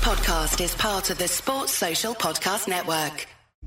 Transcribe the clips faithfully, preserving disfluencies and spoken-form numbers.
podcast is part of the Sports Social Podcast Network.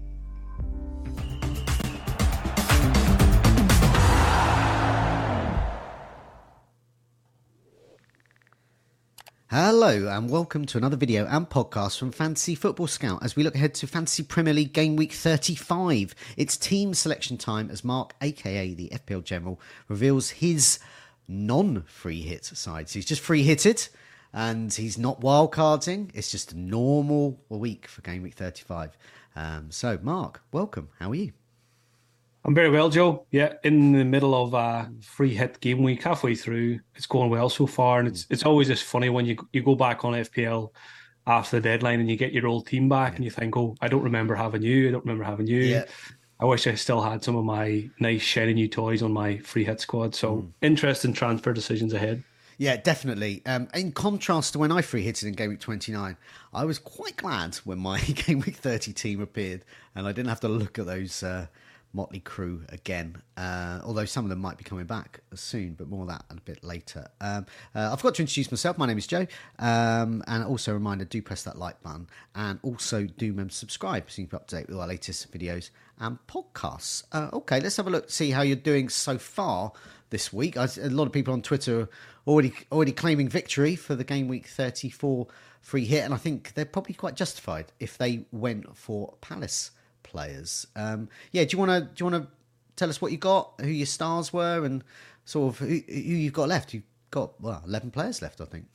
Hello and welcome to another video and podcast from Fantasy Football Scout as we look ahead to Fantasy Premier League Game Week thirty-five. It's team selection time as Mark, aka the F P L General, reveals his non-free hit sides. He's just free hitted and he's not wildcarding. It's just a normal week for Game Week thirty-five. Um, so Mark, welcome. How are you? I'm very well, Joe. Yeah, in the middle of a free hit game week, halfway through. It's going well so far, and it's it's always just funny when you you go back on F P L after the deadline and you get your old team back, yeah. and you think, "Oh, I don't remember having you. I don't remember having you." Yeah. I wish I still had some of my nice shiny new toys on my free hit squad. So mm. interesting transfer decisions ahead. Yeah, definitely. Um, in contrast to when I free hitted in Game Week twenty-nine, I was quite glad when my Game Week thirty team appeared, and I didn't have to look at those. Uh, Motley crew again, uh, although some of them might be coming back soon, but more of that a bit later. Um, uh, I've got to introduce myself. My name is Joe, um, and also a reminder, do press that like button, and also do remember to subscribe so you can be up to date with our latest videos and podcasts. Uh, okay, let's have a look, see how you're doing so far this week. I, a lot of people on Twitter are already already claiming victory for the Game Week thirty-four free hit, and I think they're probably quite justified if they went for Palace players. Um, yeah, do you want to do you want to tell us what you got, who your stars were, and sort of who, who you've got left? You've got well, eleven players left, I think.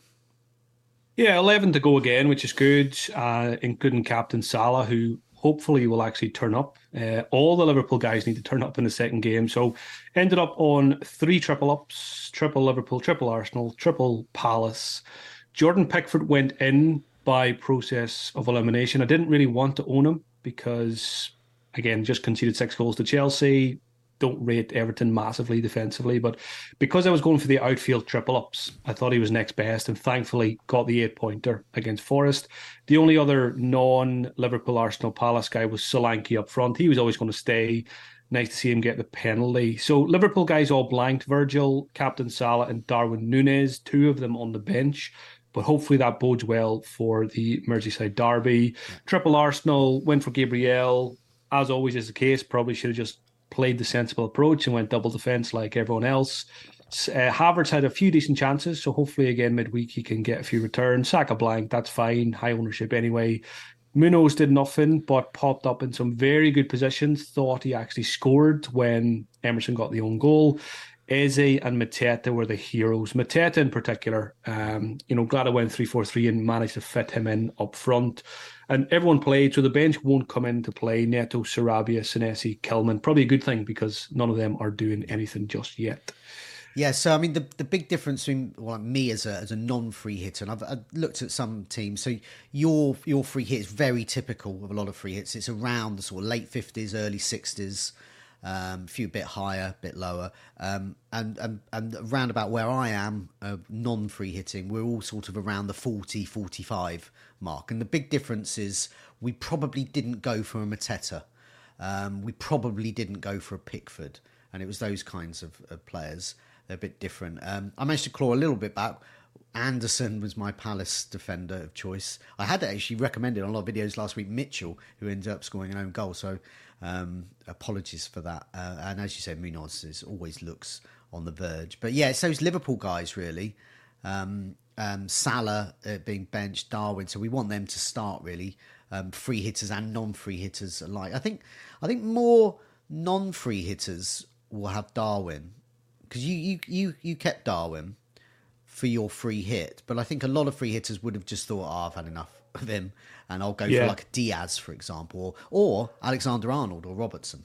Yeah, eleven to go again, which is good, uh, including Captain Salah, who hopefully will actually turn up. Uh, all the Liverpool guys need to turn up in the second game, so ended up on three triple ups: triple Liverpool, triple Arsenal, triple Palace. Jordan Pickford went in by process of elimination. I didn't really want to own him, because, again, just conceded six goals to Chelsea. Don't rate Everton massively defensively, but because I was going for the outfield triple-ups, I thought he was next best, and thankfully got the eight-pointer against Forest. The only other non-Liverpool, Arsenal, Palace guy was Solanke up front. He was always going to stay. Nice to see him get the penalty. So Liverpool guys all blanked: Virgil, Captain Salah, and Darwin Núñez, two of them on the bench. But hopefully that bodes well for the Merseyside derby. Yeah. Triple Arsenal, went for Gabriel. As always is the case, probably should have just played the sensible approach and went double defence like everyone else. Uh, Havertz had a few decent chances, so hopefully again midweek he can get a few returns. Saka blank, that's fine. High ownership anyway. Munoz did nothing, but popped up in some very good positions. Thought he actually scored when Emerson got the own goal. Eze and Mateta were the heroes. Mateta in particular, um, you know, glad I went three four three and managed to fit him in up front. And everyone played, so the bench won't come into play. Neto, Sarabia, Senesi, Kilman. Probably a good thing, because none of them are doing anything just yet. Yeah, so I mean, the the big difference between well, me as a as a non-free hitter, and I've, I've looked at some teams. So your your free hit is very typical of a lot of free hits. It's around the sort of late fifties, early sixties. Um, a few bit higher, a bit lower, um, and, and and around about where I am, uh, non-free hitting, we're all sort of around the forty, forty-five mark. And the big difference is we probably didn't go for a Mateta. Um, we probably didn't go for a Pickford. And it was those kinds of, of players. They're a bit different. Um, I managed to claw a little bit back. Anderson was my Palace defender of choice. I had actually recommended on a lot of videos last week Mitchell, who ended up scoring an own goal. So um, apologies for that. Uh, and as you said, Munoz is, always looks on the verge. But yeah, it's those Liverpool guys really. Um, um, Salah uh, being benched, Darwin. So we want them to start really. Um, free hitters and non-free hitters alike. I think. I think more non-free hitters will have Darwin, because you, you you you kept Darwin for your free hit, but I think a lot of free hitters would have just thought, oh, I've had enough of him, and I'll go yeah. for like a Diaz, for example, or, or Alexander-Arnold or Robertson.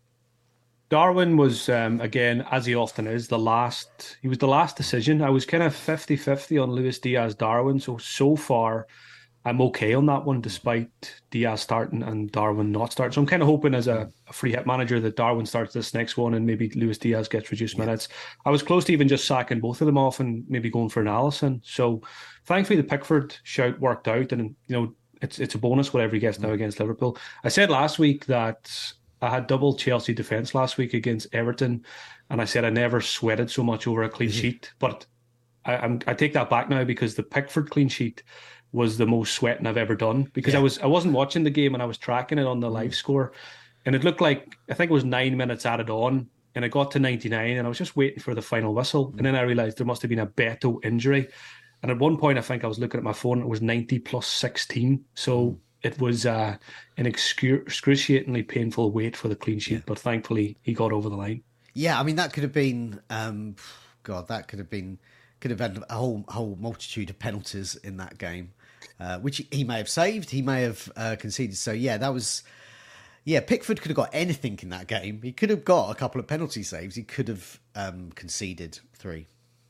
Darwin was, um, again, as he often is, the last, he was the last decision. I was kind of fifty-fifty on Luis Diaz-Darwin, so, so far I'm okay on that one, despite Diaz starting and Darwin not starting. So I'm kind of hoping as a, a free hit manager that Darwin starts this next one and maybe Luis Diaz gets reduced yeah. minutes. I was close to even just sacking both of them off and maybe going for an Alisson. So thankfully the Pickford shout worked out, and you know it's it's a bonus whatever he gets now against Liverpool. I said last week that I had double Chelsea defence last week against Everton, and I said I never sweated so much over a clean sheet, but I, I'm, I take that back now because the Pickford clean sheet was the most sweating I've ever done because Yeah. I was I wasn't watching the game and I was tracking it on the live score, and it looked like I think it was nine minutes added on, and it got to ninety-nine, and I was just waiting for the final whistle, and then I realised there must have been a Beto injury, and at one point I think I was looking at my phone, it was ninety plus sixteen, so. Mm. It was uh, an excru- excruciatingly painful wait for the clean sheet, yeah. but thankfully he got over the line. Yeah, I mean that could have been, um, God, that could have been, could have had a whole whole multitude of penalties in that game, uh, which he may have saved, he may have uh, conceded. So yeah, that was, yeah, Pickford could have got anything in that game. He could have got a couple of penalty saves. He could have um, conceded three.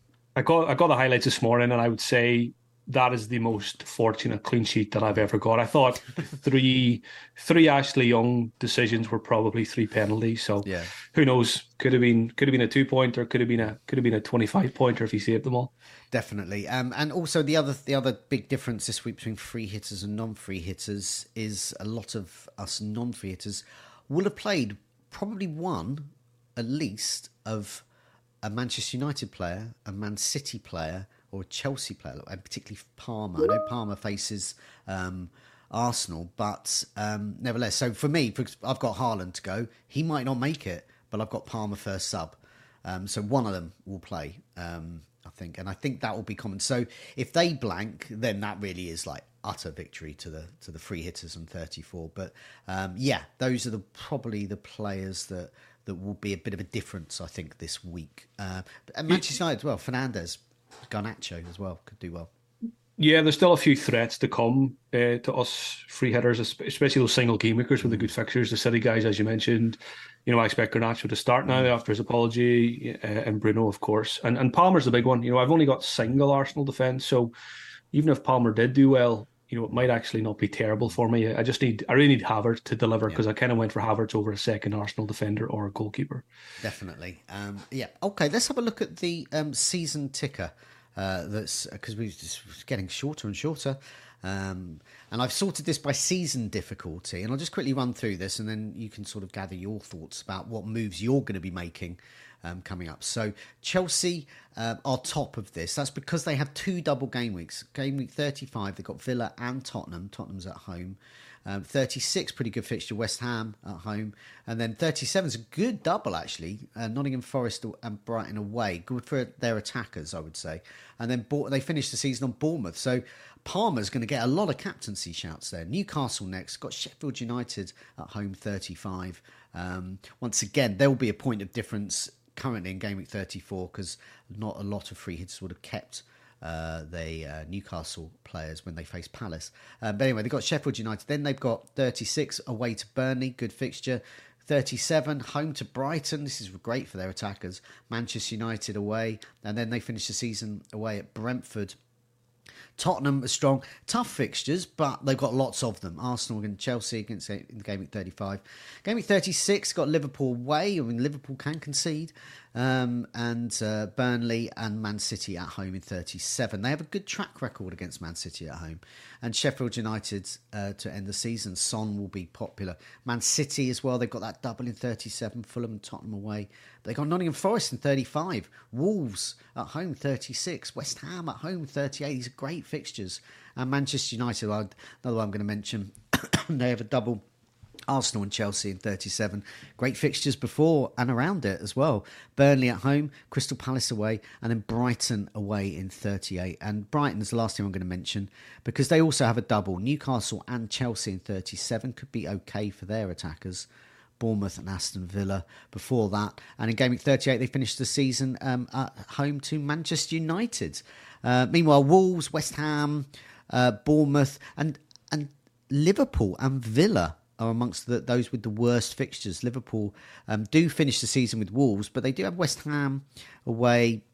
I got I got the highlights this morning, and I would say that is the most fortunate clean sheet that I've ever got. I thought three three Ashley Young decisions were probably three penalties. So yeah. who knows? Could have been could have been a two pointer, could have been a could have been a twenty-five pointer if he saved them all. Definitely. Um, and also the other the other big difference this week between free hitters and non-free hitters is a lot of us non-free hitters will have played probably one at least of a Manchester United player, a Man City player, or a Chelsea player, and particularly Palmer. I know Palmer faces um, Arsenal, but um, nevertheless. So for me, I've got Haaland to go. He might not make it, but I've got Palmer first sub. Um, so one of them will play, um, I think. And I think that will be common. So if they blank, then that really is like utter victory to the to the free hitters on thirty-four. But um, yeah, those are the probably the players that, that will be a bit of a difference, I think, this week. Uh, and Manchester United as well, Fernandes. Garnacho as well could do well. Yeah, there's still a few threats to come uh, to us free hitters, especially those single game weekers with the good fixtures. The City guys, as you mentioned, you know, I expect Garnacho to start now after his apology, uh, and Bruno, of course, and and Palmer's the big one. You know, I've only got single Arsenal defence, so even if Palmer did do well, you know, it might actually not be terrible for me. I just need, I really need Havertz to deliver because yeah. I kind of went for Havertz over a second Arsenal defender or a goalkeeper. Definitely. Um, yeah. Okay. Let's have a look at the um, season ticker. Uh, that's because we're just getting shorter and shorter. Um, and I've sorted this by season difficulty. And I'll just quickly run through this and then you can sort of gather your thoughts about what moves you're going to be making um, coming up. So Chelsea uh, are top of this. That's because they have two double game weeks. Game week thirty-five, they've got Villa and Tottenham. Tottenham's at home. Um, thirty-six, pretty good fixture, West Ham at home. And then thirty-seven is a good double, actually. Uh, Nottingham Forest and Brighton away. Good for their attackers, I would say. And then they finished the season on Bournemouth. So Palmer's going to get a lot of captaincy shouts there. Newcastle next. Got Sheffield United at home, thirty-five. Um, once again, there will be a point of difference currently in game week thirty-four because not a lot of free hitters would have kept Uh, the uh, Newcastle players when they face Palace. Um, but anyway, they've got Sheffield United. Then they've got thirty-six away to Burnley. Good fixture. thirty-seven home to Brighton. This is great for their attackers. Manchester United away. And then they finish the season away at Brentford. Tottenham are strong. Tough fixtures, but they've got lots of them. Arsenal and Chelsea against in the game week thirty-five. Game week thirty-six got Liverpool away. I mean, Liverpool can concede. Um, and uh, Burnley and Man City at home in thirty-seven. They have a good track record against Man City at home. And Sheffield United uh, to end the season. Son will be popular. Man City as well. They've got that double in thirty-seven. Fulham and Tottenham away. They've got Nottingham Forest in thirty-five. Wolves at home thirty-six. West Ham at home thirty-eight. These are great fixtures. And Manchester United, another one I'm going to mention. They have a double. Arsenal and Chelsea in thirty-seven. Great fixtures before and around it as well. Burnley at home, Crystal Palace away, and then Brighton away in thirty-eight. And Brighton's the last team I'm going to mention because they also have a double. Newcastle and Chelsea in thirty-seven could be okay for their attackers. Bournemouth and Aston Villa before that. And in game week thirty-eight, they finished the season um, at home to Manchester United. Uh, meanwhile, Wolves, West Ham, uh, Bournemouth, and and Liverpool and Villa are amongst the, those with the worst fixtures. Liverpool um, do finish the season with Wolves, but they do have West Ham away.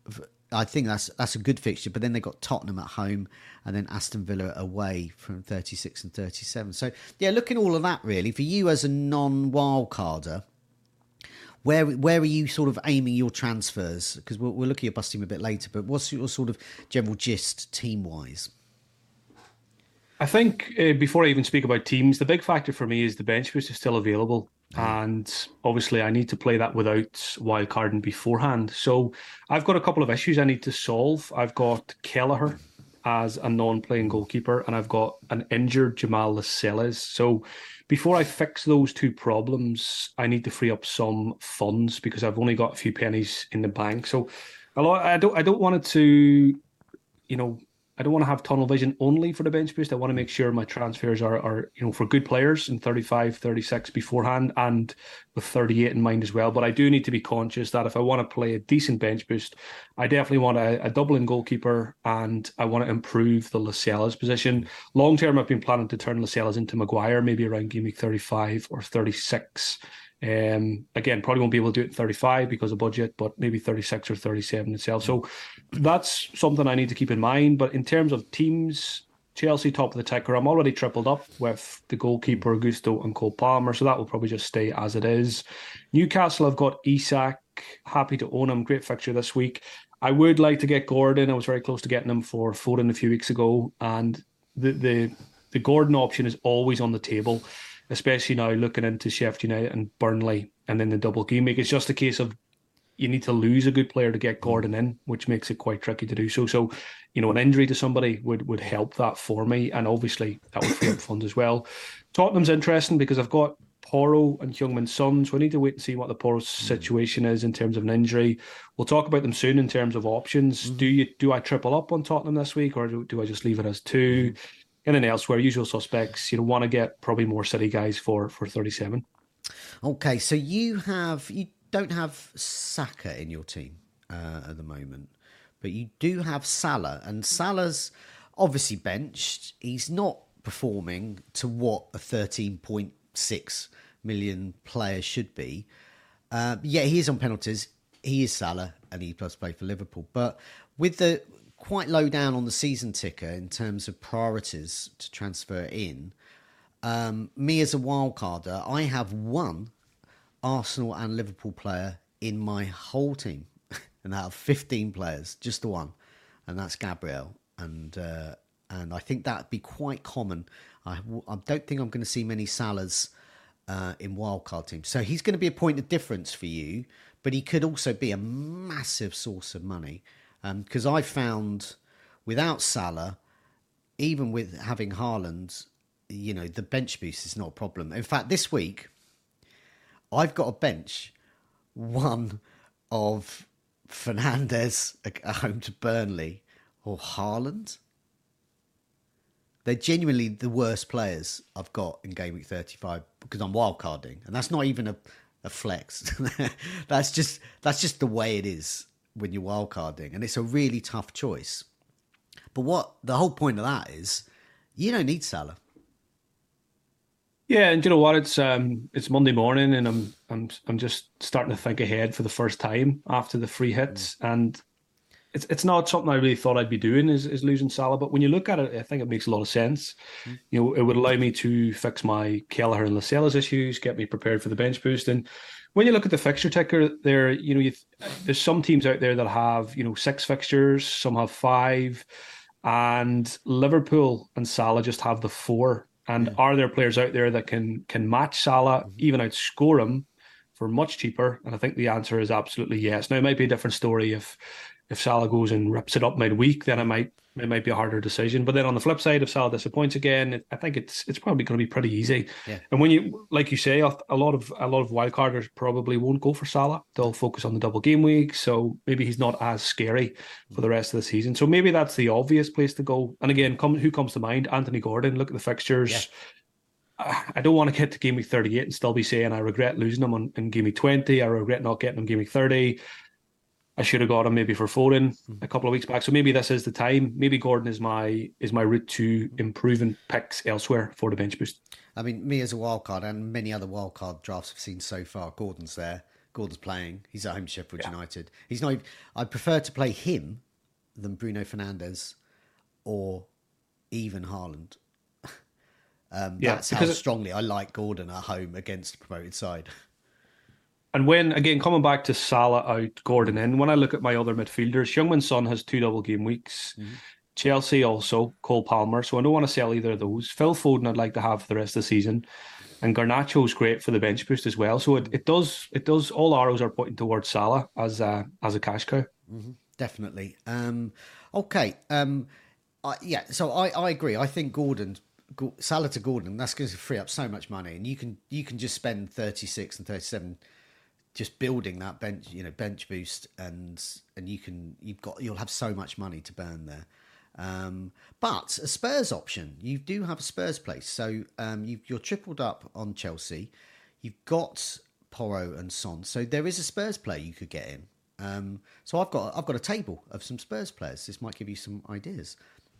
I think that's that's a good fixture, but then they've got Tottenham at home and then Aston Villa away from thirty-six and thirty-seven. So, yeah, looking at all of that, really, for you as a non-wildcarder, where where are you sort of aiming your transfers? Because we'll, we'll look at your bus team a bit later, but what's your sort of general gist team-wise? I think uh, before I even speak about teams, the big factor for me is the bench boost is still available. And obviously I need to play that without wildcarding beforehand. So I've got a couple of issues I need to solve. I've got Kelleher as a non-playing goalkeeper, and I've got an injured Jamal Lascelles. So before I fix those two problems, I need to free up some funds because I've only got a few pennies in the bank. So a lot, I don't I don't want it to, you know, I don't want to have tunnel vision only for the bench boost. I want to make sure my transfers are, are you know, for good players in thirty-five, thirty-six beforehand and with thirty-eight in mind as well. But I do need to be conscious that if I want to play a decent bench boost, I definitely want a, a Dublin goalkeeper and I want to improve the Lascelles position. Long term, I've been planning to turn Lascelles into Maguire, maybe around game week thirty-five or thirty-six. Um, again, probably won't be able to do it at thirty-five because of budget, but maybe thirty-six or thirty-seven itself. So that's something I need to keep in mind. But in terms of teams, Chelsea top of the ticker, I'm already tripled up with the goalkeeper Gusto and Cole Palmer, so that will probably just stay as it is. Newcastle, I've got Isak, happy to own him, great fixture this week. I would like to get Gordon. I was very close to getting him for Foden a few weeks ago, and the the the Gordon option is always on the table, especially now looking into Sheffield United and Burnley and then the double game week. It's just a case of you need to lose a good player to get Gordon in, which makes it quite tricky to do so. So, you know, an injury to somebody would, would help that for me. And obviously that would free up funds as well. Tottenham's interesting because I've got Porro and Heung-min Son, so I need to wait and see what the Porro situation is in terms of an injury. We'll talk about them soon in terms of options. Mm-hmm. Do you do I triple up on Tottenham this week, or do, do I just leave it as two? Mm-hmm. And then elsewhere, usual suspects, you know, want to get probably more City guys for for thirty-seven. Okay, so you have you don't have Saka in your team uh, at the moment, but you do have Salah, and Salah's obviously benched. He's not performing to what a thirteen point six million player should be. Uh, yeah, he is on penalties. He is Salah, and he does play for Liverpool. But with the quite low down on the season ticker in terms of priorities to transfer in, um, me as a wildcarder, I have one Arsenal and Liverpool player in my whole team. And out of fifteen players, just the one. And that's Gabriel. And uh, and I think that'd be quite common. I, I don't think I'm going to see many Salahs uh, in wildcard teams. So he's going to be a point of difference for you, but he could also be a massive source of money. Because um, I found without Salah, even with having Haaland, you know, the bench boost is not a problem. In fact, this week, I've got a bench one of Fernandes at home to Burnley or Haaland. They're genuinely the worst players I've got in Game Week thirty-five because I'm wildcarding. And that's not even a, a flex. that's just that's just the way it is when you're wildcarding, and it's a really tough choice. But what the whole point of that is, you don't need Salah. Yeah, and you know what? It's um, it's Monday morning, and I'm I'm I'm just starting to think ahead for the first time after the free hits, mm. and it's it's not something I really thought I'd be doing is is losing Salah. But when you look at it, I think it makes a lot of sense. Mm. You know, it would allow me to fix my Kelleher and Lascelles issues, get me prepared for the bench boost, and when you look at the fixture ticker, there, you know, you, there's some teams out there that have, you know, six fixtures, some have five, and Liverpool and Salah just have the four. And yeah. Are there players out there that can can match Salah, mm-hmm. even outscore him for much cheaper? And I think the answer is absolutely yes. Now, it might be a different story if if Salah goes and rips it up midweek, then it might it might be a harder decision. But then on the flip side, if Salah disappoints again, I think it's it's probably going to be pretty easy. Yeah. And when you, like you say, a lot of a lot of wildcarders probably won't go for Salah. They'll focus on the double game week, so maybe he's not as scary for the rest of the season. So maybe that's the obvious place to go. And again, come, who comes to mind? Anthony Gordon. Look at the fixtures. Yeah. I don't want to get to game week thirty-eight and still be saying I regret losing him on, in game week twenty. I regret not getting him game week thirty. I should have got him maybe for Foden a couple of weeks back. So maybe this is the time. Maybe Gordon is my is my route to improving picks elsewhere for the bench boost. I mean, me as a wildcard and many other wildcard drafts I've seen so far, Gordon's there. Gordon's playing. He's at home Sheffield yeah. United. He's not. I prefer to play him than Bruno Fernandes or even Haaland. um, yeah, that's how strongly it, I like Gordon at home against the promoted side. And when, again, coming back to Salah out, Gordon in, when I look at my other midfielders, Heung-min Son has two double game weeks. Mm-hmm. Chelsea also, Cole Palmer. So I don't want to sell either of those. Phil Foden I'd like to have for the rest of the season. And Garnacho's great for the bench boost as well. So it, it does it does all arrows are pointing towards Salah as a as a cash cow. Mm-hmm. Definitely. Um, okay. Um, I, yeah. So I, I agree. I think Gordon, Salah to Gordon, that's going to free up so much money, and you can you can just spend thirty-six and thirty-seven just building that bench, you know, bench boost, and and you can you've got you'll have so much money to burn there. Um, but a Spurs option, you do have a Spurs place, so um, you, you're tripled up on Chelsea. You've got Porro and Son, so there is a Spurs player you could get in. Um, so I've got I've got a table of some Spurs players. This might give you some ideas.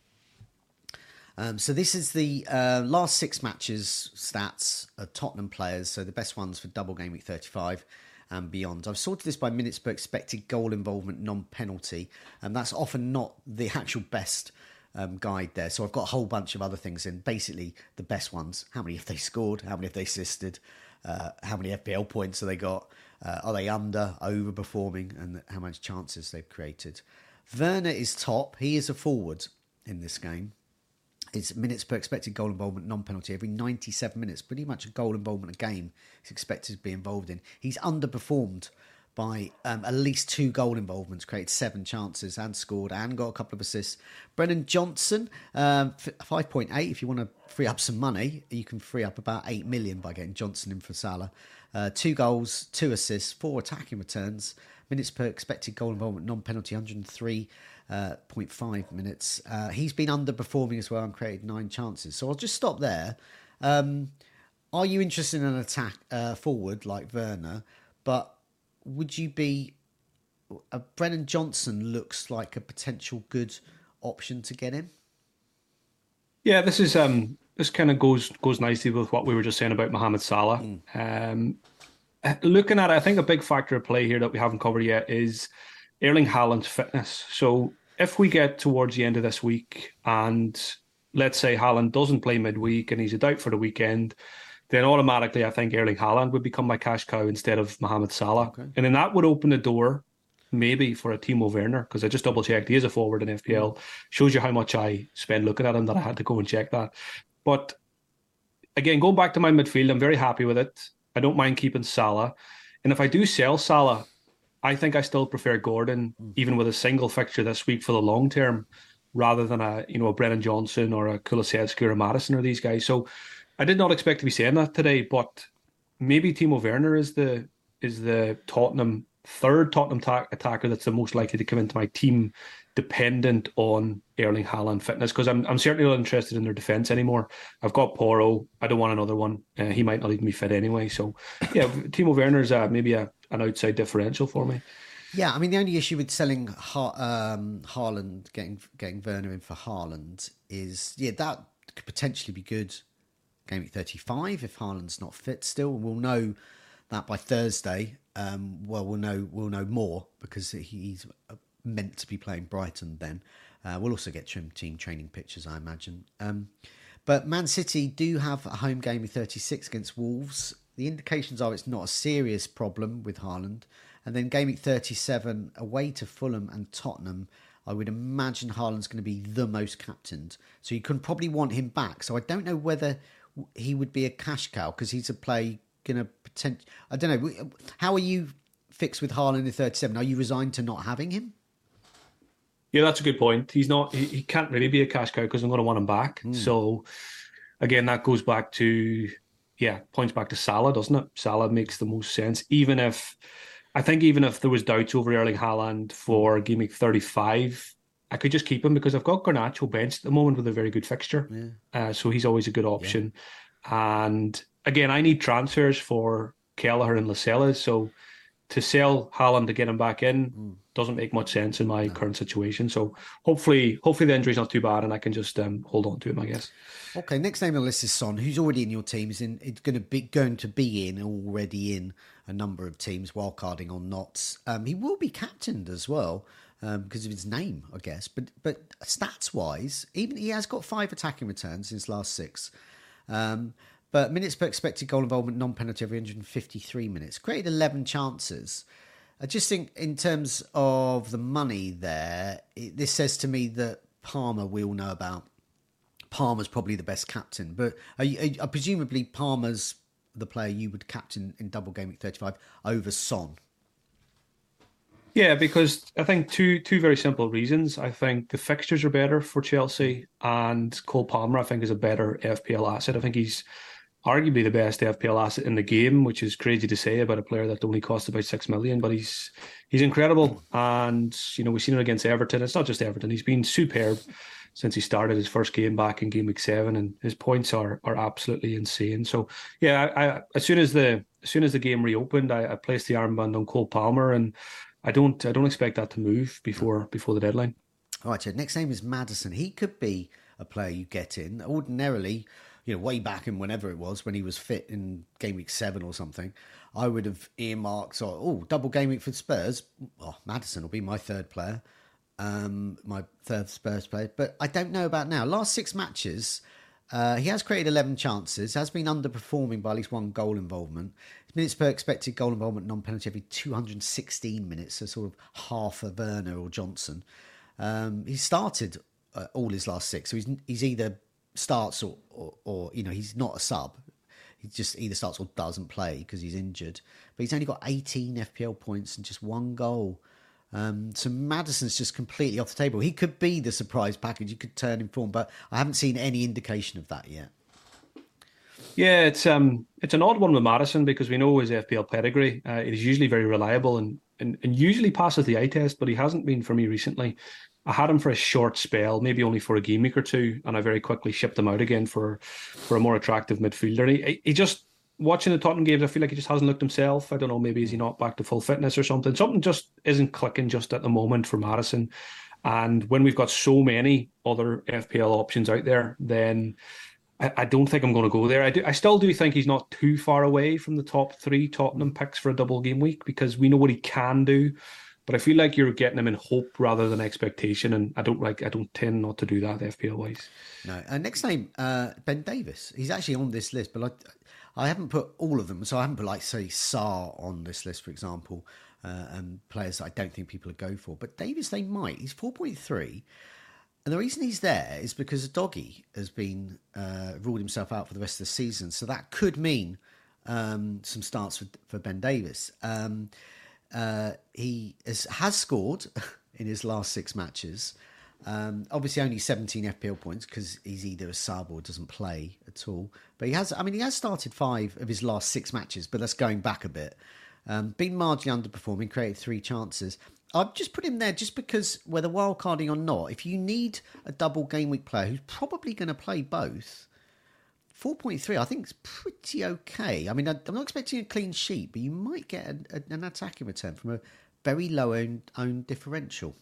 Um, so this is the uh, last six matches stats of Tottenham players. So the best ones for double game week thirty-five and beyond. I've sorted this by minutes per expected goal involvement, non-penalty, and that's often not the actual best um, guide there. So I've got a whole bunch of other things in. Basically, the best ones: how many have they scored? How many have they assisted? Uh, how many F P L points have they got? Uh, are they under, overperforming, and how much chances they've created? Werner is top. He is a forward in this game. It's minutes per expected goal involvement, non-penalty, every ninety-seven minutes. Pretty much a goal involvement a game he's expected to be involved in. He's underperformed by um, at least two goal involvements, created seven chances and scored and got a couple of assists. Brennan Johnson, um, five point eight. If you want to free up some money, you can free up about eight million by getting Johnson in for Salah. Uh, two goals, two assists, four attacking returns. Minutes per expected goal involvement, non-penalty, one hundred three point five minutes. Uh, he's been underperforming as well and created nine chances. So I'll just stop there. Um, are you interested in an attack uh, forward like Werner? But would you be... Uh, Brennan Johnson looks like a potential good option to get in. Yeah, this is um, this kind of goes goes nicely with what we were just saying about Mohamed Salah. Mm. Um, looking at it, I think a big factor of play here that we haven't covered yet is Erling Haaland's fitness. So if we get towards the end of this week and let's say Haaland doesn't play midweek and he's a doubt for the weekend, then automatically I think Erling Haaland would become my cash cow instead of Mohamed Salah. Okay. And then that would open the door maybe for a Timo Werner, because I just double checked. He is a forward in F P L. Mm. Shows you how much I spend looking at him that I had to go and check that. But again, going back to my midfield, I'm very happy with it. I don't mind keeping Salah. And if I do sell Salah, I think I still prefer Gordon, mm. even with a single fixture this week for the long term, rather than a you know a Brennan Johnson or a Kulusevski or a Madison or these guys. So I did not expect to be saying that today, but maybe Timo Werner is the is the Tottenham third Tottenham ta- attacker that's the most likely to come into my team, dependent on Erling Haaland fitness, because I'm I'm certainly not interested in their defence anymore. I've got Porro. I don't want another one. Uh, he might not even be fit anyway. So yeah, Timo Werner's uh, maybe a, an outside differential for me. Yeah, I mean the only issue with selling ha- um, Haaland, getting getting Werner in for Haaland is yeah that could potentially be good. Game week thirty-five if Haaland's not fit still, we'll know that by Thursday. Um, well, we'll know we'll know more because he's meant to be playing Brighton then. Uh, we'll also get trim team training pictures, I imagine. Um, but Man City do have a home game with thirty-six against Wolves. The indications are it's not a serious problem with Haaland. And then game week thirty-seven away to Fulham and Tottenham. I would imagine Haaland's going to be the most captained. So you can probably want him back. So I don't know whether he would be a cash cow because he's a play going to pretend. I don't know. How are you fixed with Haaland in thirty-seven? Are you resigned to not having him? Yeah, that's a good point. He's not. He, he can't really be a cash cow because I'm going to want him back. Mm. So again, that goes back to yeah, points back to Salah, doesn't it? Salah makes the most sense. Even if I think even if there was doubts over Erling Haaland for game week thirty-five, I could just keep him because I've got Garnacho benched at the moment with a very good fixture. Yeah. Uh, so he's always a good option. Yeah. And again, I need transfers for Kelleher and Lascelles. So to sell Haaland to get him back in mm. doesn't make much sense in my no. current situation. So hopefully hopefully the injury's not too bad and I can just um, hold on to him, I guess. Okay, next name on the list is Son, who's already in your team. Is in, it's going to be going to be in already in a number of teams, wildcarding or not. Um, he will be captained as well. Um, because of his name, I guess. But but stats-wise, even he has got five attacking returns in his last six. Um, but minutes per expected goal involvement, non-penalty every one hundred fifty-three minutes. Created eleven chances. I just think in terms of the money there, it, this says to me that Palmer we all know about. Palmer's probably the best captain. But are you, are, presumably Palmer's the player you would captain in double game week thirty-five over Son? Yeah, because I think two two very simple reasons. I think the fixtures are better for Chelsea, and Cole Palmer, I think, is a better F P L asset. I think he's arguably the best F P L asset in the game, which is crazy to say about a player that only cost about six million. But he's he's incredible, and you know we've seen it against Everton. It's not just Everton; he's been superb since he started his first game back in game week seven, and his points are are absolutely insane. So yeah, I, I as soon as the as soon as the game reopened, I, I placed the armband on Cole Palmer, and I don't I don't expect that to move before before the deadline. All right, so next name is Maddison. He could be a player you get in. Ordinarily, you know, way back in whenever it was, when he was fit in game week seven or something, I would have earmarked, oh, oh double game week for Spurs. Oh, Maddison will be my third player, um, my third Spurs player. But I don't know about now. Last six matches, uh, he has created eleven chances, has been underperforming by at least one goal involvement. His minutes per expected goal involvement non-penalty every two hundred sixteen minutes, so sort of half a Werner or Johnson. Um, he started uh, all his last six, so he's he's either starts or, or, or, you know, he's not a sub. He just either starts or doesn't play because he's injured. But he's only got eighteen F P L points and just one goal. Um, so Maddison's just completely off the table. He could be the surprise package. You could turn him form, but I haven't seen any indication of that yet. Yeah, it's um, it's an odd one with Maddison because we know his F P L pedigree. Uh, he's usually very reliable and, and and usually passes the eye test, but he hasn't been for me recently. I had him for a short spell, maybe only for a game week or two, and I very quickly shipped him out again for for a more attractive midfielder. He, he just, watching the Tottenham games, I feel like he just hasn't looked himself. I don't know, maybe is he not back to full fitness or something? Something just isn't clicking just at the moment for Maddison. And when we've got so many other F P L options out there, then I, I don't think I'm going to go there. I do. I still do think he's not too far away from the top three Tottenham picks for a double game week because we know what he can do. But I feel like you're getting him in hope rather than expectation, and I don't like. I don't tend not to do that F P L wise. No. Uh, next name, uh, Ben Davies. He's actually on this list, but I, I haven't put all of them. So I haven't put, like, say, Sarr on this list, for example, uh, and players that I don't think people would go for. But Davies, they might. He's four point three, and the reason he's there is because Doggy has been uh, ruled himself out for the rest of the season. So that could mean um, some starts for, for Ben Davies. Um, Uh, he has, has scored in his last six matches. Um, obviously, only seventeen F P L points because he's either a sub or doesn't play at all. But he has, I mean, he has started five of his last six matches, but that's going back a bit. Um, been marginally underperforming, created three chances. I've just put him there just because whether wildcarding or not, if you need a double game week player who's probably going to play both, four point three, I think it's pretty okay. I mean, I'm not expecting a clean sheet, but you might get a, a, an attacking return from a very low own, own differential.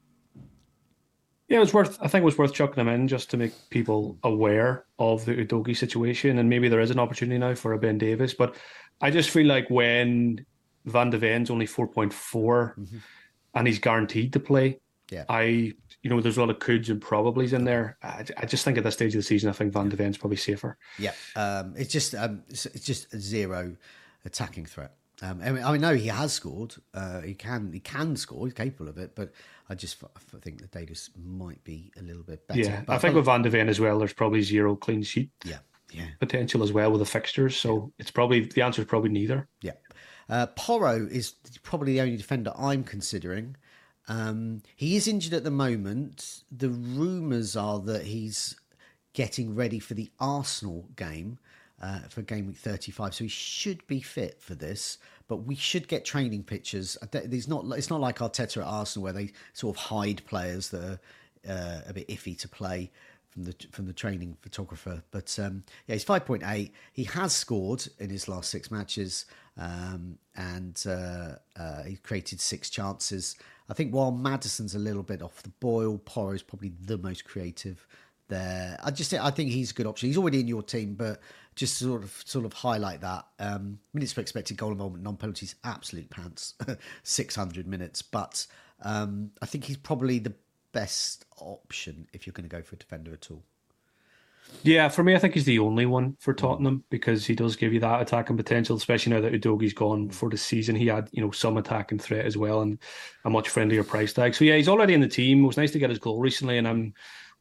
Yeah, it was worth. I think it was worth chucking him in just to make people aware of the Udogie situation, and maybe there is an opportunity now for a Ben Davies. But I just feel like when Van de Ven's only four point four mm-hmm. and he's guaranteed to play, yeah, I. You know, there's a lot of coulds and probablys in there. I, I just think at this stage of the season, I think Van de Ven's probably safer. Yeah, um, it's just um, it's, it's just a zero attacking threat. Um, I mean, I know he has scored. Uh, he can he can score. He's capable of it. But I just I think that Davies might be a little bit better. Yeah, but, I think but, with Van de Ven as well, there's probably zero clean sheet. Yeah, yeah. Potential as well with the fixtures. So yeah. it's probably the answer is probably neither. Yeah, uh, Porro is probably the only defender I'm considering. Um, he is injured at the moment. The rumours are that he's getting ready for the Arsenal game uh, for game week thirty-five, so he should be fit for this. But we should get training pictures. It's not. It's not like Arteta at Arsenal where they sort of hide players that are uh, a bit iffy to play from the from the training photographer. But um, yeah, he's five point eight. He has scored in his last six matches, um, and uh, uh, he created six chances. I think while Maddison's a little bit off the boil, Porro's probably the most creative there. I just I think he's a good option. He's already in your team, but just sort of sort of highlight that. Um, minutes per expected goal involvement, non-penalties, absolute pants, six hundred minutes. But um, I think he's probably the best option if you're going to go for a defender at all. Yeah, for me, I think he's the only one for Tottenham because he does give you that attacking potential, especially now that Udogie's gone for the season. He had, you know, some attacking threat as well and a much friendlier price tag. So yeah, he's already in the team. It was nice to get his goal recently, and I'm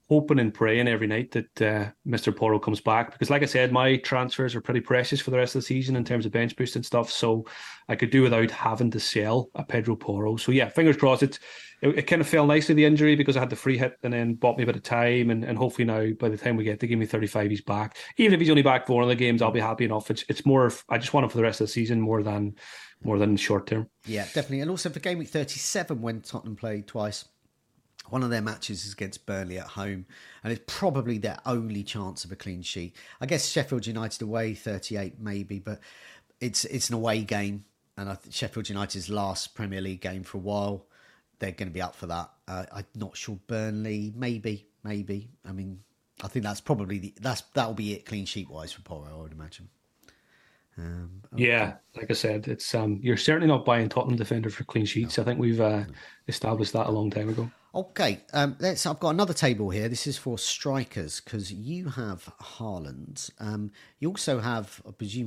hoping and praying every night that uh, Mister Porro comes back, because like I said, my transfers are pretty precious for the rest of the season in terms of bench boost and stuff, so I could do without having to sell a Pedro Porro. So yeah, fingers crossed. It, it, it kind of fell nicely, the injury, because I had the free hit and then bought me a bit of time, and, and hopefully now by the time we get to give me thirty-five, he's back. Even if he's only back for one of the games, I'll be happy enough. It's it's more of, I just want him for the rest of the season more than more than short term. Yeah, definitely. And also for game week thirty-seven, when Tottenham played twice, one of their matches is against Burnley at home, and it's probably their only chance of a clean sheet. I guess Sheffield United away, thirty-eight maybe, but it's it's an away game, and I think Sheffield United's last Premier League game for a while. They're going to be up for that. Uh, I'm not sure. Burnley, maybe, maybe. I mean, I think that's probably the, that's that'll be it clean sheet wise for Porro, I would imagine. Um, okay. Yeah, like I said, it's um, you're certainly not buying Tottenham defenders for clean sheets. No. I think we've uh, no. established that a long time ago. Okay, um, let's. I've got another table here. This is for strikers, because you have Haaland. Um, you also have, I presume,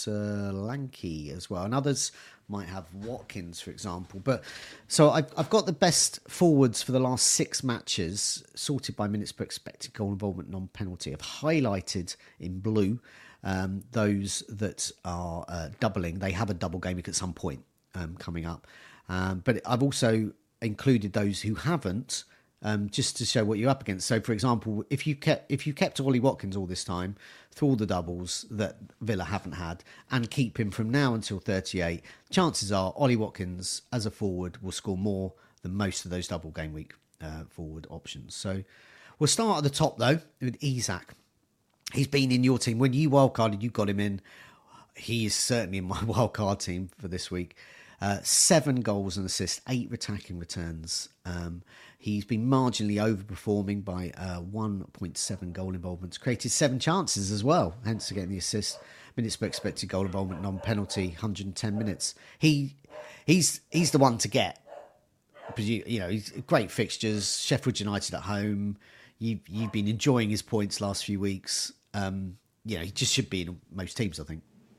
Solanke as well, and others might have Watkins, for example. But so I've, I've got the best forwards for the last six matches, sorted by minutes per expected goal involvement, non-penalty. I've highlighted in blue um, those that are uh, doubling. They have a double game week at some point um, coming up, um, but I've also included those who haven't, um, just to show what you're up against. So, for example, if you kept if you kept Ollie Watkins all this time through all the doubles that Villa haven't had, and keep him from now until thirty-eight, chances are Ollie Watkins as a forward will score more than most of those double game week uh, forward options. So, we'll start at the top though with Isak. He's been in your team when you wildcarded. You got him in. He is certainly in my wildcard team for this week. Uh, seven goals and assists, eight attacking returns. Um, he's been marginally overperforming by uh, one point seven goal involvements. Created seven chances as well, hence getting the assist. Minutes per expected goal involvement, non-penalty, one hundred ten minutes. He he's he's the one to get. You, you know, he's great fixtures. Sheffield United at home. You you've been enjoying his points last few weeks. Um, you know, he just should be in most teams, I think.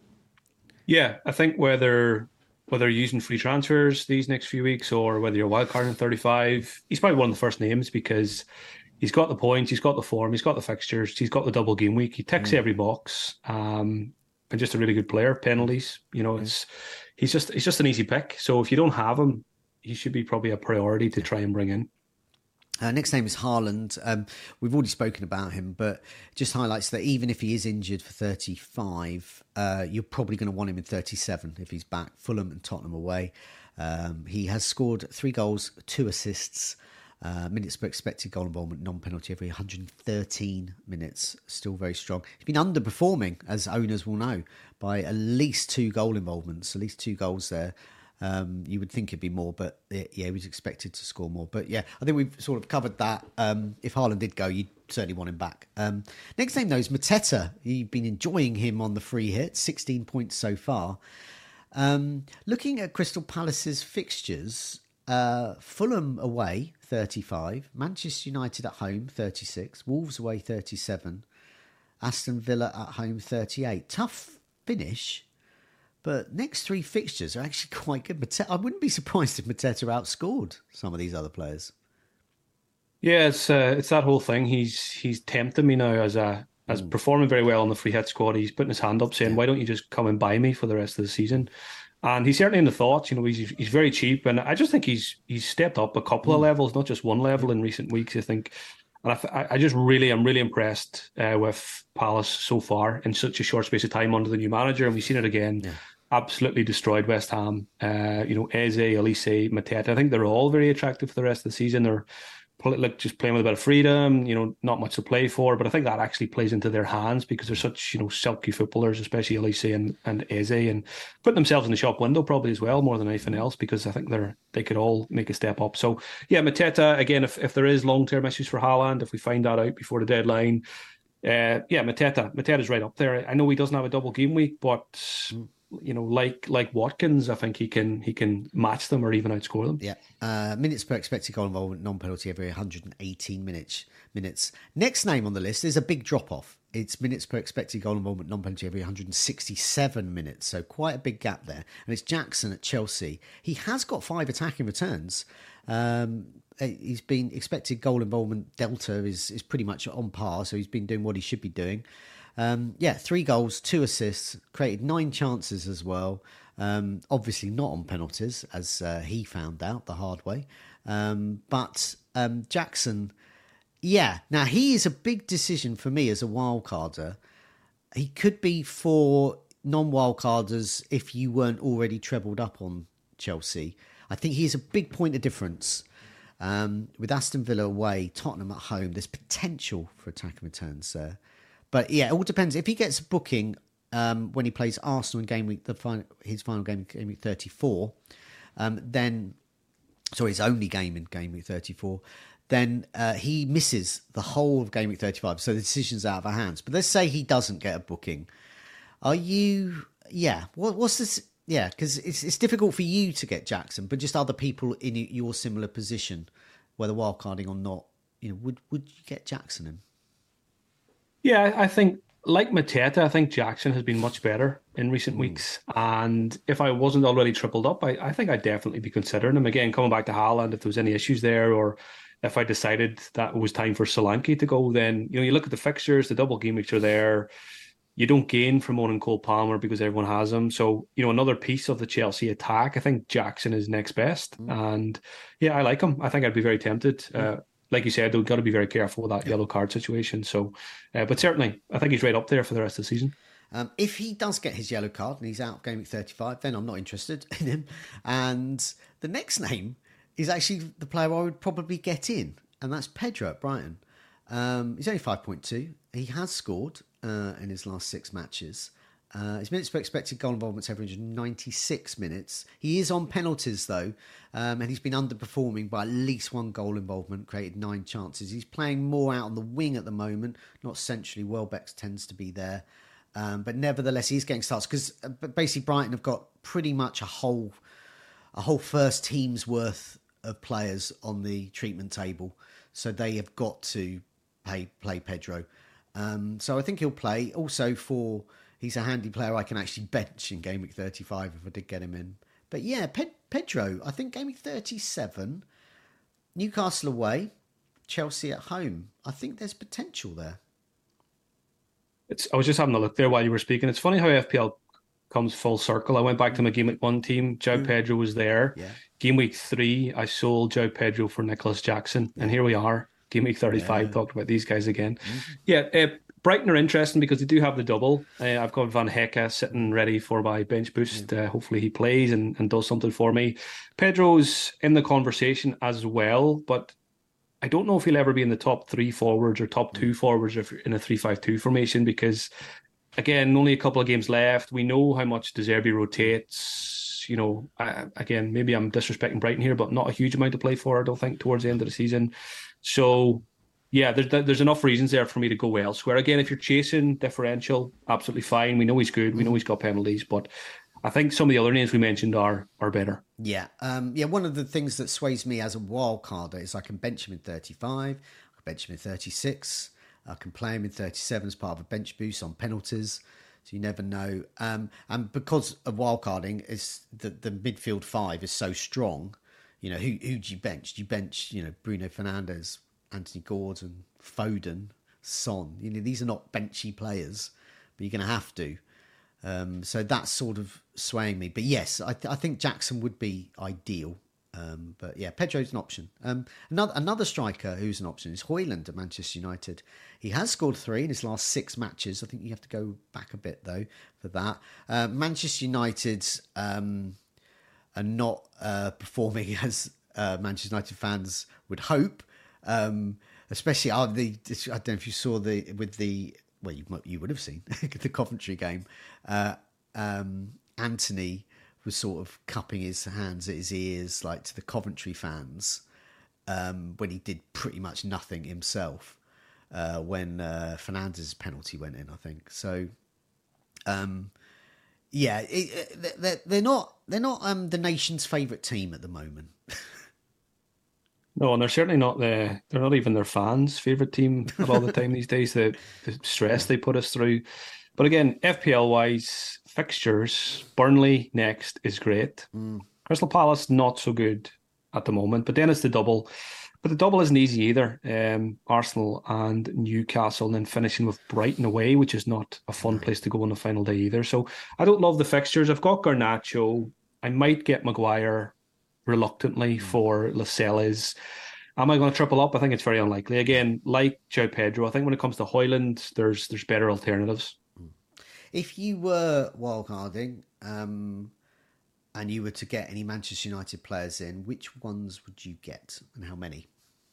Yeah, I think whether. Whether you're using free transfers these next few weeks or whether you're wildcarding thirty-five, he's probably one of the first names, because he's got the points, he's got the form, he's got the fixtures, he's got the double game week. He ticks mm. every box, um, and just a really good player. Penalties, you know, mm. it's he's just he's just an easy pick. So if you don't have him, he should be probably a priority to try and bring in. Uh, next name is Haaland. Um, we've already spoken about him, but just highlights that even if he is injured for thirty-five, uh, you're probably going to want him in thirty-seven if he's back. Fulham and Tottenham away. Um, he has scored three goals, two assists, uh, minutes per expected goal involvement, non-penalty every one hundred thirteen minutes. Still very strong. He's been underperforming, as owners will know, by at least two goal involvements, at least two goals there. Um, you would think it'd be more, but yeah, he was expected to score more. But yeah, I think we've sort of covered that. Um, if Haaland did go, you'd certainly want him back. Um, next name though is Mateta. You've been enjoying him on the free hit, sixteen points so far. Um, looking at Crystal Palace's fixtures, uh, Fulham away thirty-five, Manchester United at home thirty-six, Wolves away thirty-seven, Aston Villa at home thirty-eight. Tough finish. But next three fixtures are actually quite good. Mateta, I wouldn't be surprised if Mateta outscored some of these other players. Yeah, it's uh, it's that whole thing. He's he's tempting me now as a as mm. performing very well on the free hit squad. He's putting his hand up saying, yeah. "Why don't you just come and buy me for the rest of the season?" And he's certainly in the thoughts. You know, he's he's very cheap, and I just think he's he's stepped up a couple mm. of levels, not just one level in recent weeks. I think, and I, I just really I'm really impressed uh, with Palace so far in such a short space of time under the new manager, and we've seen it again. Yeah. Absolutely destroyed West Ham. Uh, you know, Eze, Elise, Mateta. I think they're all very attractive for the rest of the season. They're like just playing with a bit of freedom. You know, not much to play for. But I think that actually plays into their hands because they're such you know silky footballers, especially Elise and, and Eze, and putting themselves in the shop window probably as well more than anything else because I think they're they could all make a step up. So yeah, Mateta again. If if there is long term issues for Haaland, if we find that out before the deadline, uh, yeah, Mateta Mateta's right up there. I know he doesn't have a double game week, but. Mm. You know, like like Watkins, I think he can he can match them or even outscore them. Yeah, uh, minutes per expected goal involvement, non-penalty every one hundred eighteen minutes. Minutes. Next name on the list is a big drop off. It's minutes per expected goal involvement, non-penalty every one hundred sixty-seven minutes. So quite a big gap there. And it's Jackson at Chelsea. He has got five attacking returns. Um, he's been expected goal involvement delta is is pretty much on par, so he's been doing what he should be doing. Um, yeah, three goals, two assists, created nine chances as well. Um, obviously not on penalties, as uh, he found out the hard way. Um, but um, Jackson, yeah, now he is a big decision for me as a wildcarder. He could be for non-wildcarders if you weren't already trebled up on Chelsea. I think he's a big point of difference. Um, with Aston Villa away, Tottenham at home, there's potential for attack and returns there. But yeah, it all depends. If he gets a booking um, when he plays Arsenal in game week, the final, his final game, game week thirty-four, um, then, sorry, his only game in game week thirty-four, then uh, he misses the whole of game week thirty-five. So the decision's out of our hands. But let's say he doesn't get a booking. Are you, yeah, what, what's this? Yeah, because it's it's difficult for you to get Jackson, but just other people in your similar position, whether wildcarding or not, you know, would, would you get Jackson in? Yeah, I think, like Mateta, I think Jackson has been much better in recent mm. weeks. And if I wasn't already tripled up, I, I think I'd definitely be considering him. Again, coming back to Haaland, if there was any issues there, or if I decided that it was time for Solanke to go, then, you know, you look at the fixtures, the double game weeks are there. You don't gain from owning Cole Palmer because everyone has him. So, you know, another piece of the Chelsea attack, I think Jackson is next best. Mm. And yeah, I like him. I think I'd be very tempted. Mm. Uh, like you said, they've got to be very careful with that yeah. yellow card situation. So, uh, but certainly, I think he's right up there for the rest of the season. Um, if he does get his yellow card and he's out of game week thirty-five, then I'm not interested in him. And the next name is actually the player I would probably get in, and that's Pedro at Brighton. Um, he's only five point two. He has scored uh, in his last six matches. Uh, his minutes per expected goal involvement's average ninety-six minutes. He is on penalties, though, um, and he's been underperforming by at least one goal involvement, created nine chances. He's playing more out on the wing at the moment, not centrally. Welbeck tends to be there. Um, but nevertheless, he's getting starts because uh, basically Brighton have got pretty much a whole, a whole first team's worth of players on the treatment table. So they have got to pay, play Pedro. Um, so I think he'll play. Also, for he's a handy player I can actually bench in game week thirty-five if I did get him in. But yeah, Pe- Pedro, I think game week thirty-seven, Newcastle away, Chelsea at home. I think there's potential there. It's. I was just having a look there while you were speaking. It's funny how F P L comes full circle. I went back to my game week one team. João mm. Pedro was there. Yeah. Game week three, I sold João Pedro for Nicholas Jackson. Yeah. And here we are. Game week thirty-five, yeah. Talked about these guys again. Mm-hmm. Yeah, uh, Brighton are interesting because they do have the double. Uh, I've got Van Hecke sitting ready for my bench boost. Mm-hmm. Uh, hopefully he plays and, and does something for me. Pedro's in the conversation as well, but I don't know if he'll ever be in the top three forwards or top two forwards if in a three five two formation because, again, only a couple of games left. We know how much De Zerbi rotates. You know, I, again, maybe I'm disrespecting Brighton here, but not a huge amount to play for, I don't think, towards the end of the season. So, yeah, there's there's enough reasons there for me to go elsewhere. Again, if you're chasing differential, absolutely fine. We know he's good. We know he's got penalties, but I think some of the other names we mentioned are are better. Yeah, um, yeah. One of the things that sways me as a wild carder is I can bench him in thirty-five, I can bench him in thirty-six, I can play him in thirty-seven as part of a bench boost on penalties. So you never know. Um, and because of wildcarding, is the the midfield five is so strong. You know, who who do you bench? Do you bench, you know, Bruno Fernandes, Anthony Gordon, Foden, Son? You know, these are not benchy players, but you're going to have to. Um, so that's sort of swaying me. But yes, I, th- I think Jackson would be ideal. Um, but yeah, Pedro's an option. Um, another another striker who's an option is Højlund at Manchester United. He has scored three in his last six matches. I think you have to go back a bit, though, for that. Uh, Manchester United um, are not uh, performing as uh, Manchester United fans would hope. Um, especially, uh, the, I don't know if you saw the with the... well, you you would have seen the Coventry game. Uh, um, Anthony was sort of cupping his hands at his ears, like to the Coventry fans, um, when he did pretty much nothing himself. Uh, when uh, Fernandes' penalty went in, I think. So, um, yeah, it, it, they're, they're not they're not um, the nation's favourite team at the moment. No, and they're certainly not the. They're not even their fans' favourite team of all the time these days. The, the stress they put us through. But again, F P L wise fixtures, Burnley next is great. Mm. Crystal Palace not so good at the moment, but then it's the double. But the double isn't easy either. Um, Arsenal and Newcastle, and then finishing with Brighton away, which is not a fun place to go on the final day either. So I don't love the fixtures. I've got Garnacho. I might get Maguire reluctantly for Lascelles. Am I going to triple up? I think it's very unlikely. Again, like João Pedro, I think when it comes to Højlund, there's there's better alternatives. If you were wildcarding um, and you were to get any Manchester United players in, which ones would you get and how many?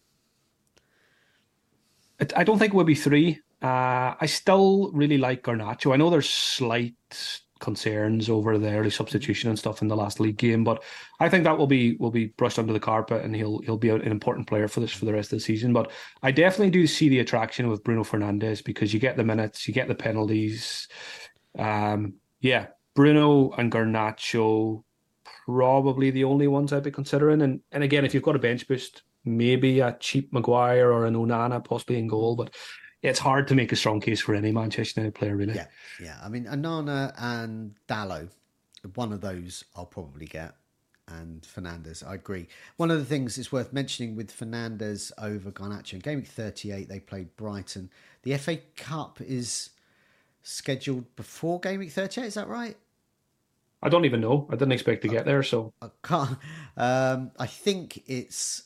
I don't think it would be three. Uh, I still really like Garnacho. I know there's slight concerns over the early substitution and stuff in the last league game, but I think that will be will be brushed under the carpet, and he'll he'll be an important player for this for the rest of the season. But I definitely do see the attraction with Bruno Fernandes because you get the minutes, you get the penalties. Um, yeah, Bruno and Garnacho probably the only ones I'd be considering. And and again, if you've got a bench boost, maybe a cheap Maguire or an Onana possibly in goal, but it's hard to make a strong case for any Manchester United player, really. Yeah, yeah. I mean, Onana and Dalot, one of those I'll probably get. And Fernandes, I agree. One of the things it's worth mentioning with Fernandes over Garnacho, in Game Week thirty-eight, they played Brighton. The F A Cup is scheduled before Game Week thirty-eight, is that right? I don't even know. I didn't expect to get there, so... I can't. Um, I think it's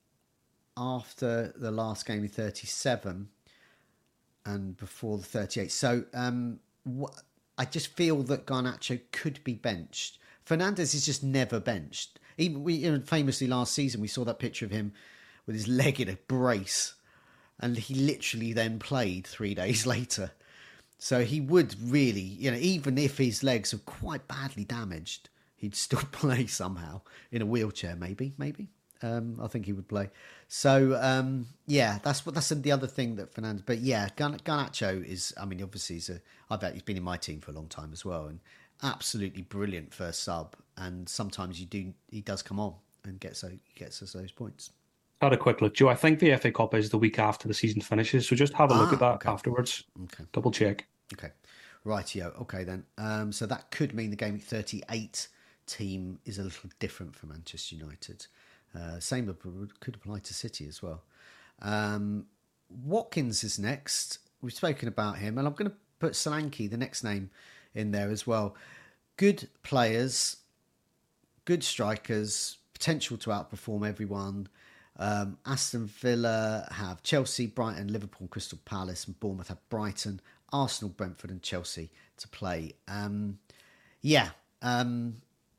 after the last Game Week thirty-seven and before the thirty-eight. So um, wh- I just feel that Garnacho could be benched. Fernandes is just never benched. Even we, you know, famously last season, we saw that picture of him with his leg in a brace, and he literally then played three days later. So he would really, you know, even if his legs are quite badly damaged, he'd still play somehow in a wheelchair. Maybe, maybe. Um, I think he would play. So um, yeah, that's what that's the other thing that Fernandes. But yeah, Garn- Garnacho is. I mean, obviously, he's a. I bet he's been in my team for a long time as well, and absolutely brilliant first sub. And sometimes you do. He does come on and gets so gets us those points. Had a quick look, Joe. I think the F A Cup is the week after the season finishes, so just have a ah, look at that okay. afterwards. Okay, double check. Okay, rightio. Okay then. Um, so that could mean the Game Week thirty-eight team is a little different for Manchester United. Uh, same could apply to City as well. Um, Watkins is next. We've spoken about him, and I'm going to put Solanke, the next name, in there as well. Good players, good strikers, potential to outperform everyone. Um, Aston Villa have Chelsea, Brighton, Liverpool, Crystal Palace, and Bournemouth have Brighton, Arsenal, Brentford, and Chelsea to play. Um, yeah, um,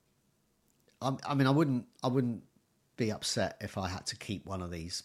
I, I mean, I wouldn't, I wouldn't. be upset if I had to keep one of these.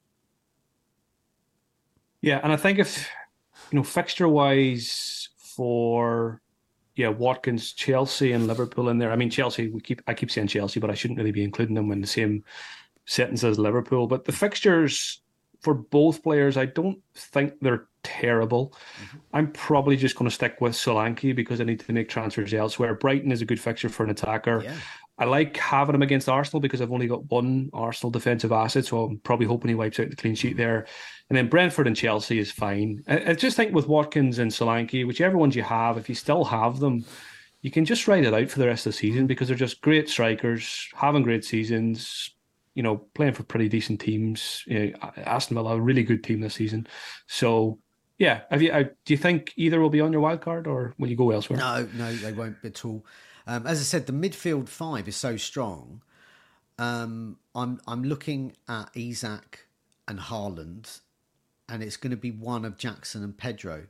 Yeah, and I think if, you know, fixture-wise for, yeah, Watkins, Chelsea and Liverpool in there. I mean, Chelsea, we keep I keep saying Chelsea, but I shouldn't really be including them in the same sentence as Liverpool. But the fixtures for both players, I don't think they're terrible. Mm-hmm. I'm probably just going to stick with Solanke because I need to make transfers elsewhere. Brighton is a good fixture for an attacker. Yeah. I like having him against Arsenal because I've only got one Arsenal defensive asset, so I'm probably hoping he wipes out the clean sheet there. And then Brentford and Chelsea is fine. I, I just think with Watkins and Solanke, whichever ones you have, if you still have them, you can just ride it out for the rest of the season because they're just great strikers, having great seasons, you know, playing for pretty decent teams. You know, Aston Villa, a really good team this season. So, yeah, have you? Uh, do you think either will be on your wild card or will you go elsewhere? No, no, they won't at all. Um, as I said, the midfield five is so strong. Um, I'm I'm looking at Isak and Haaland, and it's going to be one of Jackson and Pedro.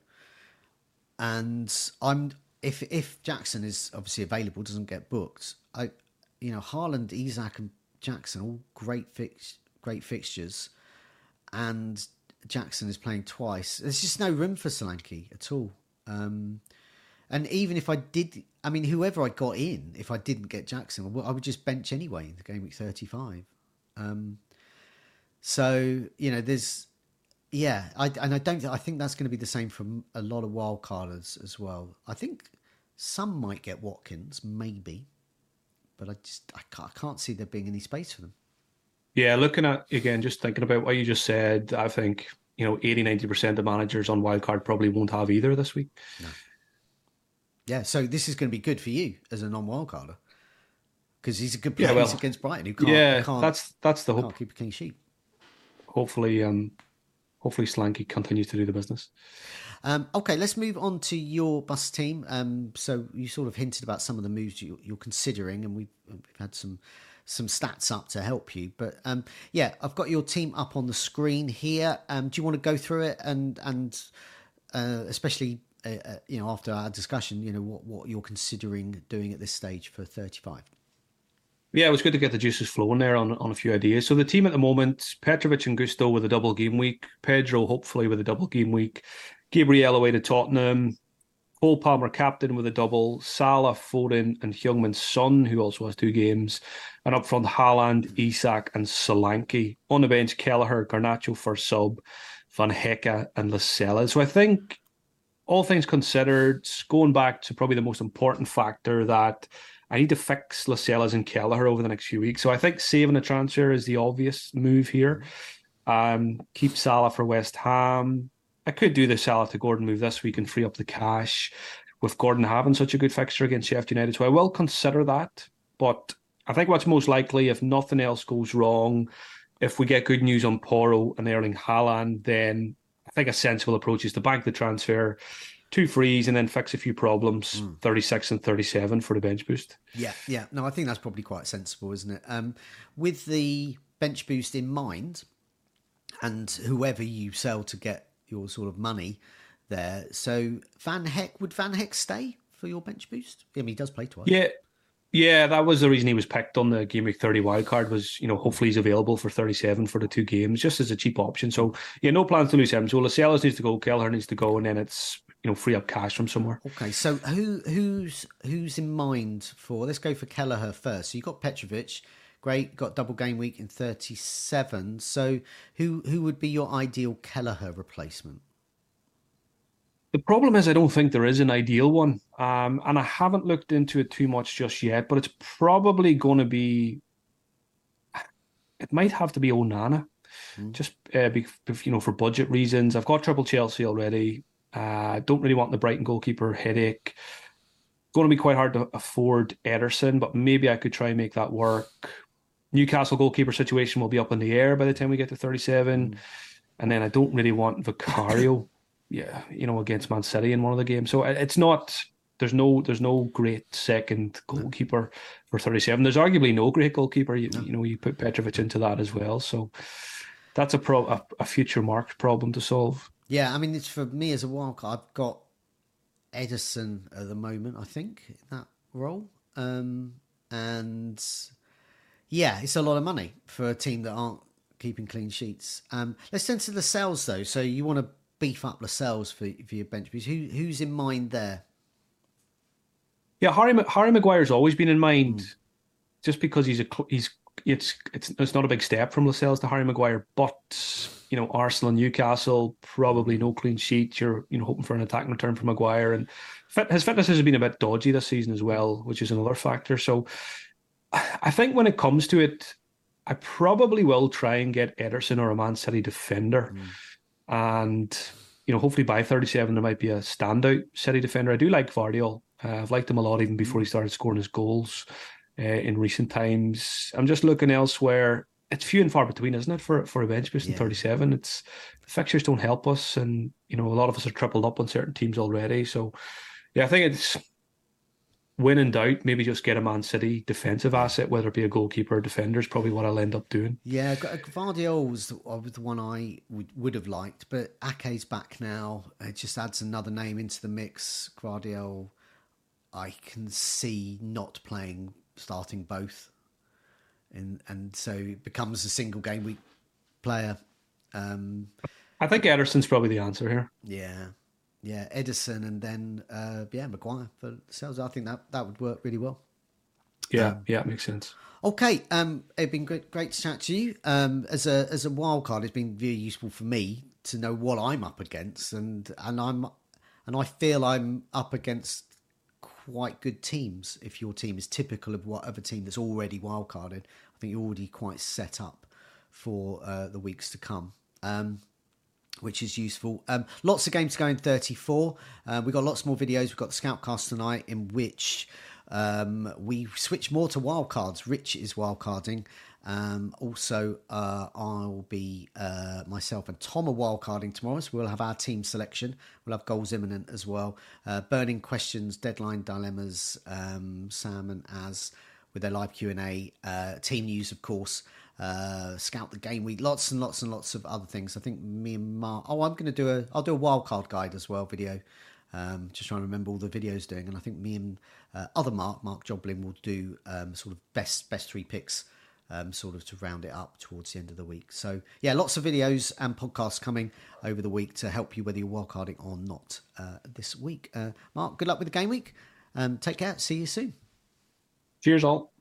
And I'm if if Jackson is obviously available, doesn't get booked. I, you know, Haaland, Isak, and Jackson all great fix great fixtures, and Jackson is playing twice. There's just no room for Solanke at all. Um, and even if I did. I mean, whoever I got in, if I didn't get Jackson, I would just bench anyway in the Game Week thirty-five. Um, so, you know, there's, yeah, I, and I don't, I think that's going to be the same for a lot of wild carders as well. I think some might get Watkins, maybe, but I just, I can't, I can't see there being any space for them. Yeah, looking at, again, just thinking about what you just said, I think, you know, eighty, ninety percent of managers on wildcard probably won't have either this week. No. Yeah, so this is going to be good for you as a non-wildcarder because he's a good player. Yeah, well, he's against Brighton, who can't. Yeah, can't, that's that's the hope. Can't keep a clean sheet. hopefully, um, hopefully Slanky continues to do the business. Um, okay, let's move on to your bus team. Um, so you sort of hinted about some of the moves you, you're considering, and we've, we've had some some stats up to help you. But um, yeah, I've got your team up on the screen here. Um, do you want to go through it and and uh, especially uh, uh, you know after our discussion, you know what what you're considering doing at this stage for thirty-five? Yeah, it was good to get the juices flowing there on, on a few ideas. So the team at the moment, Petrovic and Gusto with a double game week, Pedro hopefully with a double game week, Gabriel away to Tottenham, Cole Palmer captain with a double, Salah, Foden and Heung-min Son, who also has two games, and up front Haaland, Isak and Solanke. On the bench, Kelleher, Garnacho for sub, Van Hecke and Lascelles. So I think, all things considered, going back to probably the most important factor that I need to fix Lascelles and Kelleher over the next few weeks. So I think saving a transfer is the obvious move here. Um, keep Salah for West Ham. I could do the Salah to Gordon move this week and free up the cash with Gordon having such a good fixture against Sheffield United. So I will consider that. But I think what's most likely, if nothing else goes wrong, if we get good news on Porro and Erling Haaland, then I think a sensible approach is to bank the transfer, two frees, and then fix a few problems, mm. thirty-six and thirty-seven for the bench boost. Yeah, yeah. No, I think that's probably quite sensible, isn't it? Um, with the bench boost in mind, and whoever you sell to get your sort of money there. So Van Hecke, would Van Hecke stay for your bench boost? I mean, he does play twice. Yeah. Yeah, that was the reason he was picked on the Game Week thirty wildcard was, you know, hopefully he's available for thirty-seven for the two games, just as a cheap option. So, yeah, no plans to lose him. So Lascelles needs to go, Kelleher needs to go, and then it's, you know, free up cash from somewhere. Okay, so who who's who's in mind for, let's go for Kelleher first. So you got Petrovic, great, got double game week in thirty-seven. So who who would be your ideal Kelleher replacement? The problem is I don't think there is an ideal one. Um, and I haven't looked into it too much just yet, but it's probably going to be, it might have to be Onana, mm. just, uh, be, you know, for budget reasons. I've got triple Chelsea already. Uh, don't really want the Brighton goalkeeper headache. Going to be quite hard to afford Ederson, but maybe I could try and make that work. Newcastle goalkeeper situation will be up in the air by the time we get to thirty-seven. Mm. And then I don't really want Vicario. Yeah, you know, against Man City in one of the games. So it's not, there's no there's no great second goalkeeper for thirty-seven. There's arguably no great goalkeeper. You, no. you know, you put Petrovic into that as well. So that's a, pro, a, a future marked problem to solve. Yeah, I mean, it's for me as a wildcard, I've got Ederson at the moment, I think, in that role. Um, and yeah, it's a lot of money for a team that aren't keeping clean sheets. Um, let's turn to Lascelles, though. So you want to beef up Lascelles for, for your bench boost. Who, who's in mind there? Yeah, Harry Harry Maguire's always been in mind, mm. just because he's a he's it's it's it's not a big step from Lascelles to Harry Maguire, but you know Arsenal and Newcastle probably no clean sheet. You're you know hoping for an attacking return from Maguire, and fit, his fitness has been a bit dodgy this season as well, which is another factor. So I think when it comes to it, I probably will try and get Ederson or a Man City defender. Mm. And, you know, hopefully by thirty-seven, there might be a standout City defender. I do like Vardiol. Uh, I've liked him a lot even before he started scoring his goals uh, in recent times. I'm just looking elsewhere. It's few and far between, isn't it, for, for a bench boost in yeah. thirty-seven? It's the fixtures don't help us. And, you know, a lot of us are tripled up on certain teams already. So, yeah, I think it's when in doubt, maybe just get a Man City defensive asset, whether it be a goalkeeper or defender, is probably what I'll end up doing. Yeah, Gvardiol was the one I would, would have liked, but Ake's back now. It just adds another name into the mix. Gvardiol, I can see not playing, starting both. And, and so it becomes a single game week player. Um, I think Ederson's probably the answer here. Yeah. Yeah, Ederson and then, uh, yeah, Maguire for Lascelles. I think that, that would work really well. Yeah, um, yeah, it makes sense. Okay, um, it's been great, great to chat to you. Um, as a as a wild card, it's been very useful for me to know what I'm up against, and and I'm and I feel I'm up against quite good teams. If your team is typical of what other team that's already wild carded, I think you're already quite set up for uh, the weeks to come. Um, which is useful. Um, lots of games to go in thirty-four. Uh, we've got lots more videos. We've got the Scoutcast tonight in which um, we switch more to wildcards. Rich is wildcarding. Um, also, uh, I'll be uh, myself and Tom are wildcarding tomorrow, so we'll have our team selection. We'll have goals imminent as well. Uh, burning questions, deadline dilemmas, um, Sam and Az with their live Q and A, uh, team news, of course. Uh, scout the game week, lots and lots and lots of other things. I think me and Mark. Oh, I'm going to do a. I'll do a wildcard guide as well video. Um, just trying to remember all the videos doing, and I think me and uh, other Mark, Mark Joblin, will do um, sort of best best three picks. Um, sort of to round it up towards the end of the week. So, yeah, lots of videos and podcasts coming over the week to help you whether you're wildcarding or not uh, this week. Uh, Mark, good luck with the game week. Um, take care. See you soon. Cheers all.